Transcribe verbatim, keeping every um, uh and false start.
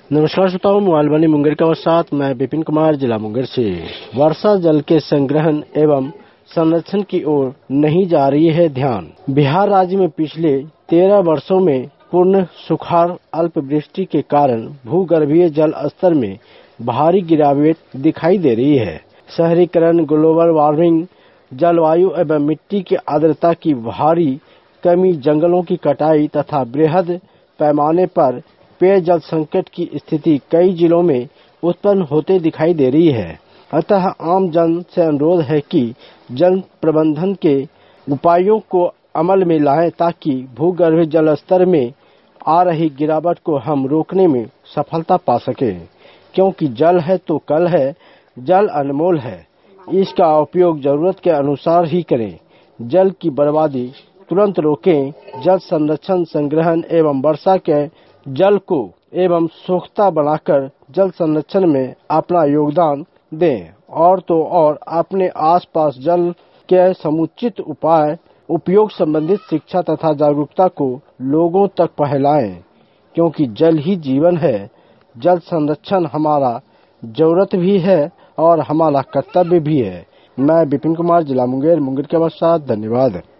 नमस्कार श्रोताओं, मोबाइल बनी मुंगेर के साथ मैं विपिन कुमार, जिला मुंगेर से। वर्षा जल के संग्रहण एवं संरक्षण की ओर नहीं जा रही है ध्यान। बिहार राज्य में पिछले तेरह वर्षों में पूर्ण सुखाड़, अल्प वृष्टि के कारण भूगर्भीय जल स्तर में भारी गिरावट दिखाई दे रही है। शहरीकरण, ग्लोबल वार्मिंग, जलवायु एवं मिट्टी की आर्द्रता की भारी कमी, जंगलों की कटाई तथा बृहद पैमाने पर पेयजल संकट की स्थिति कई जिलों में उत्पन्न होते दिखाई दे रही है। अतः आम जन से अनुरोध है कि जल प्रबंधन के उपायों को अमल में लाएं ताकि भूगर्भ जल स्तर में आ रही गिरावट को हम रोकने में सफलता पा सकें। क्योंकि जल है तो कल है, जल अनमोल है, इसका उपयोग जरूरत के अनुसार ही करें। जल की बर्बादी तुरंत रोकें। जल संरक्षण, संग्रहण एवं वर्षा के जल को एवं सोखता बनाकर जल संरक्षण में अपना योगदान दें और तो और अपने आसपास जल के समुचित उपाय उपयोग संबंधित शिक्षा तथा जागरूकता को लोगों तक फैलाएं। क्योंकि जल ही जीवन है। जल संरक्षण हमारा जरूरत भी है और हमारा कर्तव्य भी है। मैं विपिन कुमार, जिला मुंगेर मुंगेर के साथ। धन्यवाद।